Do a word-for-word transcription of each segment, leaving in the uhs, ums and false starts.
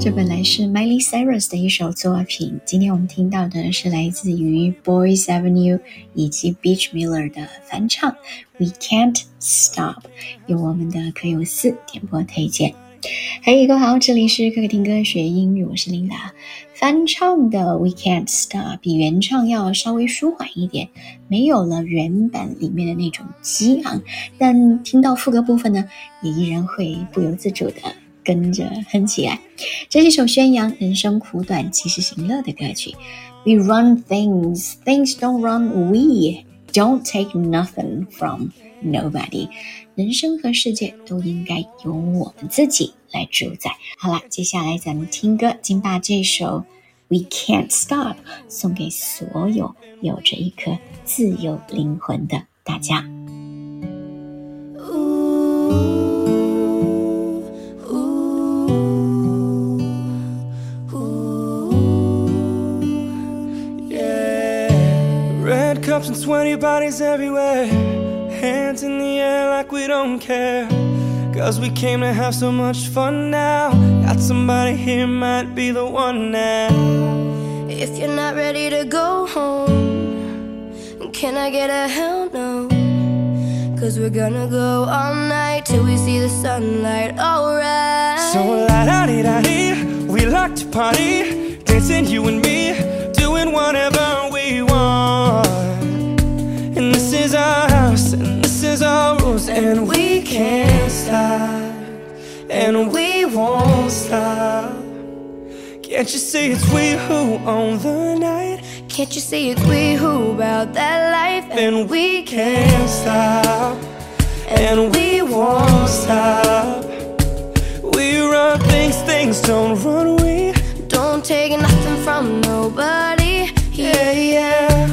这本来是 Miley Cyrus 的一首作品，今天我们听到的是来自于 Boys Avenue 以及 Beach Miller 的翻唱 We Can't Stop， 由我们的可有四点播推荐。嘿，各位好，这里是可可听歌学英语，我是琳达。翻唱的 We Can't Stop 比原唱要稍微舒缓一点，没有了原版里面的那种激昂，但听到副歌部分呢，也依然会不由自主的跟着哼起来。这是一首宣扬人生苦短及时行乐的歌曲。 We run things, things don't run we, don't take nothing from nobody。 人生和世界都应该由我们自己来主宰。好啦，接下来咱们听歌，请把这首 We Can't Stop 送给所有有着一颗自由灵魂的大家。 Cups and sweaty bodies everywhere, hands in the air like we don't care, 'cause we came to have so much fun now. Got somebody here, might be the one now. If you're not ready to go home, can I get a hell no? 'Cause we're gonna go all night till we see the sunlight, alright. So la-da-dee-da-dee, we like to party, dancing you and me, doing whatever we want. And this is our house, and this is our rules, and we can't stop, and we won't stop. Can't you see it's we who own the night? Can't you see it's we who about that life? And we can't stop, and we won't stop. We run things, things don't run we. Don't take nothing from nobody. Yeah, yeah.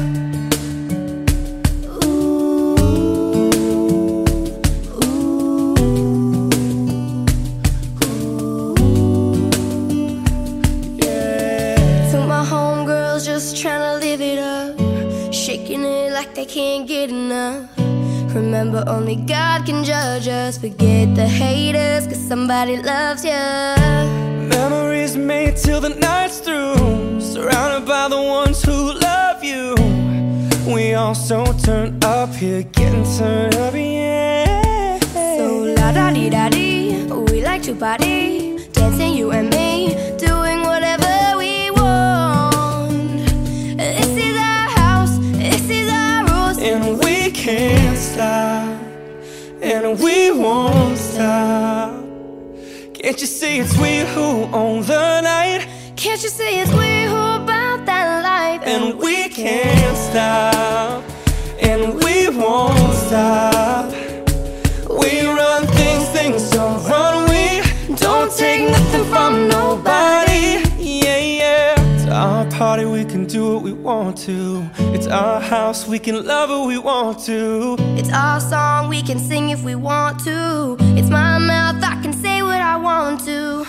Trying to live it up, shaking it like they can't get enough. Remember, only God can judge us. Forget the haters, 'cause somebody loves you. Memories made till the night's through, surrounded by the ones who love you. We all so turned up here, getting turned up, yeah. So la-da-dee-da-dee, we like to party, dancing you and me, doing whatever we want. This is our house, this is our rules, and we can't stop, and we won't stop. Can't you see it's we who own the night? Can't you see it's we who about that life? And we can't stop, and we won't stop. We run things, things don't run we. Don't take nothing from nobody. Yeah, yeah. It's our party, we can do what we want to. It's our house, we can love who we want to. It's our song, we can sing if we want to. It's my mouth, I can say what I want to.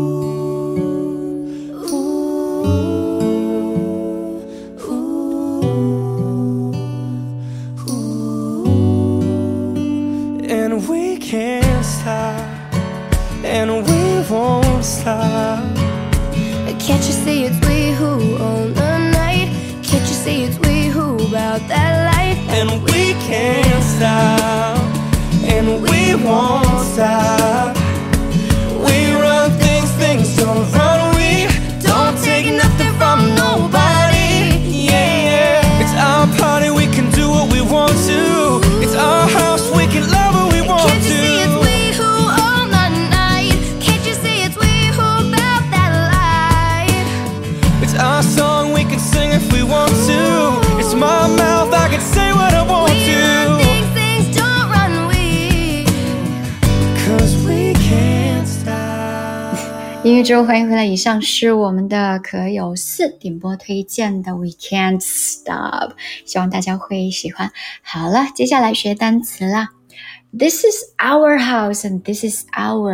And we can't stop, and we won't stop. Can't you see it's we who own the night? Can't you see it's we who about that life? And we can't stop, and we won't stop. We run things, things don't run we. Don't take nothing from nobody. Yeah, yeah. It's our party, we can do what we want to. It's our house, we can love what we want to. Can't you see it's we who own the night? Can't you see it's we who about that life? It's our song, we can sing if we want to. It's my mouth, I can say what I want we to. Run things, things don't run we. 'Cause we can't stop. 音乐之后欢迎回来，以上是我们的可有四点播推荐的 We Can't Stop， 希望大家会喜欢。好了，接下来学单词啦。This is our house and this is our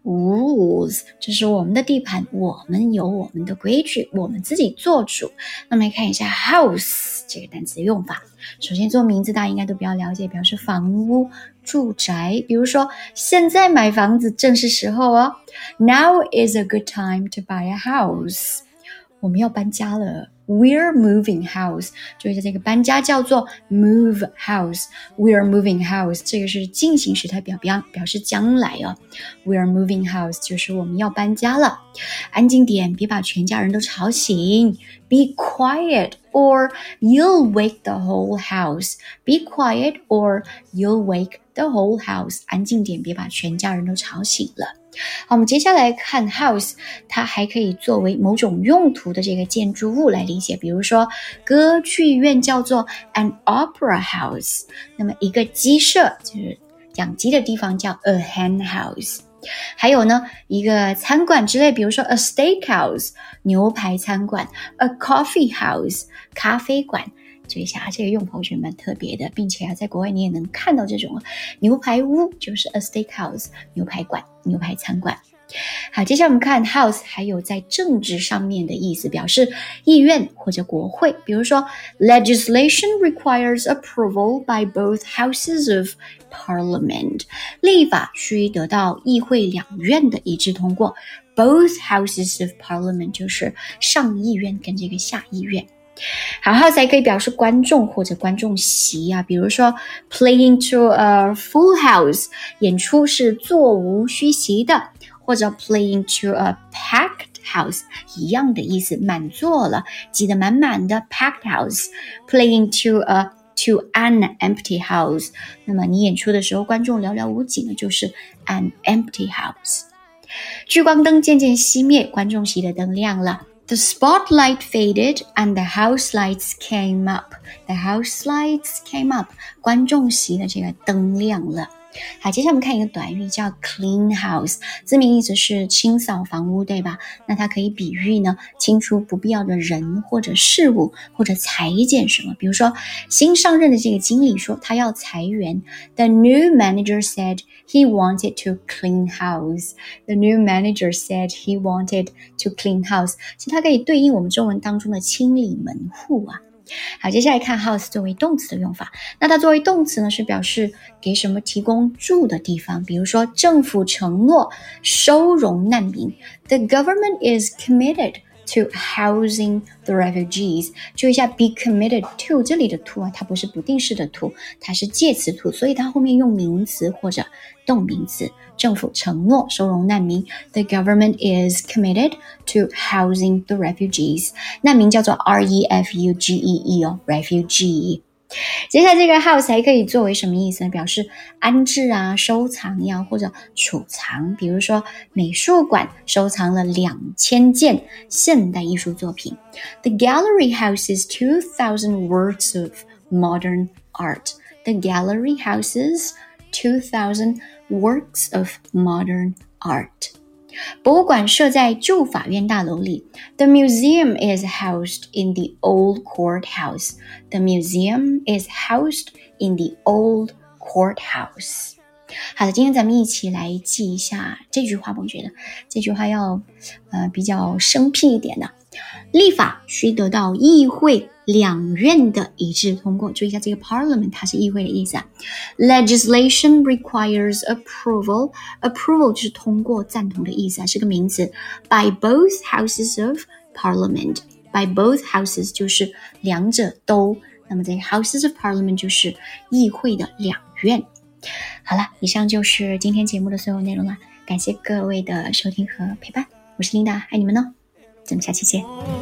rules， 这是我们的地盘，我们有我们的规矩，我们自己做主。那么来看一下 house 这个单词的用法。首先做名字大家应该都比较了解，表示房屋、住宅，比如说现在买房子正是时候哦。 Now is a good time to buy a house， 我们要搬家了， We're moving house， 注意一下这个搬家叫做 move house， We're moving house 这个是进行时态表表表示将来哦。 We're moving house 就是我们要搬家了。安静点，别把全家人都吵醒。 Be quiet or you'll wake the whole house， Be quiet or you'll wake the whole house， 安静点，别把全家人都吵醒了。好，我们接下来看 house， 它还可以作为某种用途的这个建筑物来理解，比如说歌剧院叫做 an opera house， 那么一个鸡舍就是养鸡的地方叫 a hen house， 还有呢一个餐馆之类，比如说 a steakhouse 牛排餐馆， a coffee house 咖啡馆。注意一下这个用法我觉得蛮特别的，并且啊在国外你也能看到这种牛排屋，就是 a steakhouse 牛排馆、牛排餐馆。好，接下来我们看 house 还有在政治上面的意思，表示议院或者国会，比如说 legislation requires approval by both houses of parliament， 立法需得到议会两院的一致通过， both houses of parliament 就是上议院跟这个下议院。好 house 还可以表示观众或者观众席啊，比如说 playing to a full house 演出是座无虚席的，或者 playing to a packed house 一样的意思，满座了，挤得满满的 packed house。 playing to a to an empty house， 那么你演出的时候观众寥寥无几呢，就是 an empty house。 聚光灯渐渐熄灭，观众席的灯亮了。The spotlight faded and the house lights came up. The house lights came up. 观众席的这个灯亮了。好，接下来我们看一个短语叫 clean house， 字面意思是清扫房屋，对吧？那它可以比喻呢清除不必要的人或者事物，或者裁减什么。比如说新上任的这个经理说他要裁员， The new manager said he wanted to clean house. The new manager said he wanted to clean house. 其实它可以对应我们中文当中的清理门户啊。好，接下来看 house 作为动词的用法。那它作为动词呢，是表示给什么提供住的地方，比如说政府承诺收容难民， The government is committed to housing the refugees。 注意一下 be committed to 这里的 to 啊，它不是不定式的 to， 它是介词 to， 所以它后面用名词或者动名词。政府承诺收容难民， The government is committed to housing the refugees。 难民叫做 R E F U G E E 哦 refugee。 接下来这个 house 还可以作为什么意思呢？表示安置啊、收藏呀、或者储藏。比如说美术馆收藏了两千件现代艺术作品， The gallery houses two thousand works of modern art. The gallery houses two thousand works of modern art. 博物馆设在旧法院大楼里， The museum is housed in the old courthouse. The museum is housed in the old courthouse. 好的，今天咱们一起来记一下这句话，我觉得这句话要呃比较生僻一点的。立法需得到议会两院的一致通过，注意一下这个 parliament 它是议会的意思啊。Legislation requires approval. Approval 就是通过、赞同的意思啊，是个名词。By both houses of parliament. By both houses 就是两者都，那么这个 houses of parliament 就是议会的两院。好了，以上就是今天节目的所有内容了，感谢各位的收听和陪伴，我是琳达，爱你们哦，咱们下期见。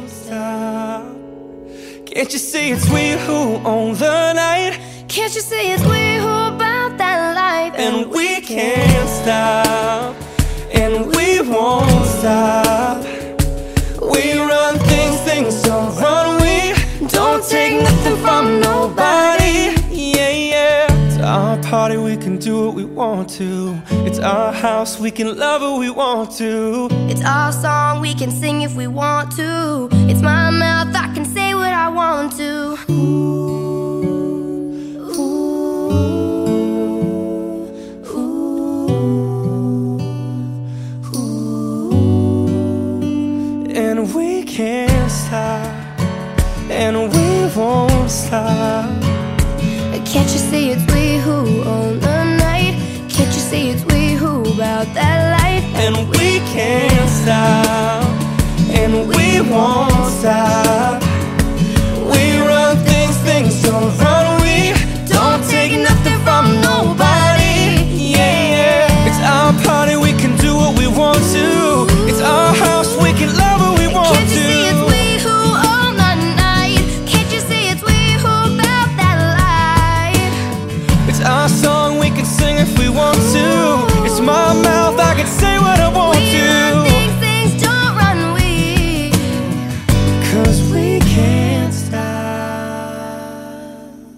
Can't you see it's we who own the night? Can't you see it's we who about that life? And we can't stop, and we won't stop. We run things, things don't run. We don't take nothing from nobody. Yeah, yeah. It's our party, we can do what we want to. It's our house, we can love who we want to. It's our song, we can sing if we want to. It's my mouth, I can say what I want to. Ooh, ooh, ooh, stop, and we won't stop. We run things, things don't run. We don't take nothing from nobody. Yeah, yeah. It's our party, we can do what we want to. It's our house, we can love what we want to. Can't you see it's we who own the night? Can't you see it's we who built that light? It's our song, we can sing if we want to.